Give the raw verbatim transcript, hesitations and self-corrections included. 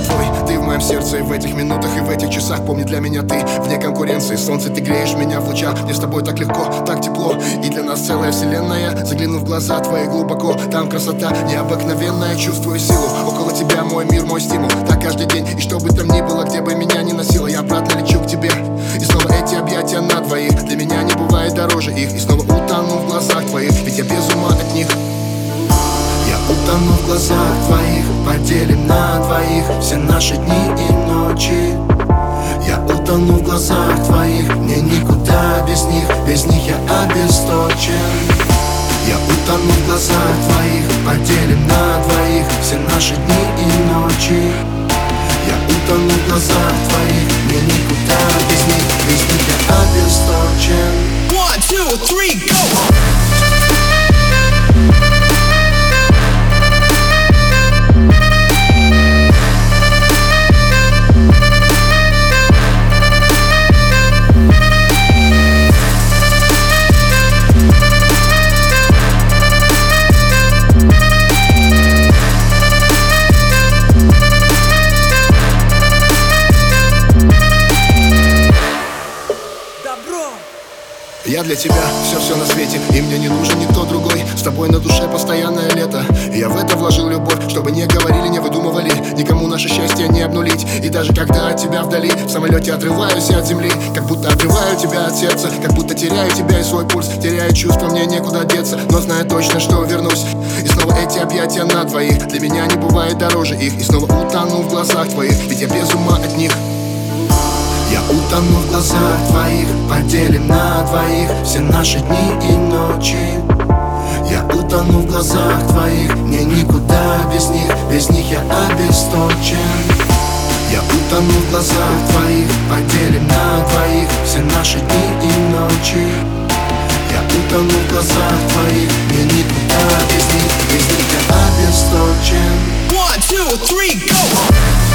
я твой. Ты в моем сердце, и в этих минутах, и в этих часах. Помни, для меня ты вне конкуренции. Солнце, ты греешь меня в лучах. Мне с тобой так легко, так тепло. И для нас целая вселенная. Загляну в глаза твои глубоко. Там красота необыкновенная. Чувствую силу, около тебя мой мир, мой стимул. Так каждый день, и что бы там ни было, где бы меня ни носило, я обратно лечу к тебе. И снова эти объятия на двоих. Для меня не бывает дороже их. И снова утону в глазах твоих, ведь я без ума от них. Я утону в глазах твоих, поделим на двоих все наши дни и ночи. Я утону в глазах твоих, мне никуда без них, без них я обесточен. Я утону в глазах твоих, поделим на двоих все наши дни и ночи. Я утону в глазах твоих, мне никуда без них, без них я обесточен. One, two, three, go! Я для тебя все-все на свете, и мне не нужен никто другой. С тобой на душе постоянное лето. Я в это вложил любовь, чтобы не говорили, не выдумывали, никому наше счастье не обнулить. И даже когда от тебя вдали, в самолете отрываюсь от земли, как будто отрываю тебя от сердца, как будто теряю тебя и свой пульс. Теряю чувства, мне некуда деться, но знаю точно, что вернусь. И снова эти объятия на двоих, для меня не бывает дороже их. И снова утону в глазах твоих, ведь я без ума от них. Я утону в глазах твоих, поделим на двоих все наши дни и ночи. Я утону в глазах твоих, мне никуда без них, без них я обесточен. Я утону в глазах твоих, поделим на двоих все наши дни и ночи. Я утону в глазах твоих, мне никуда без них, без них я обесточен. One, two, three, go!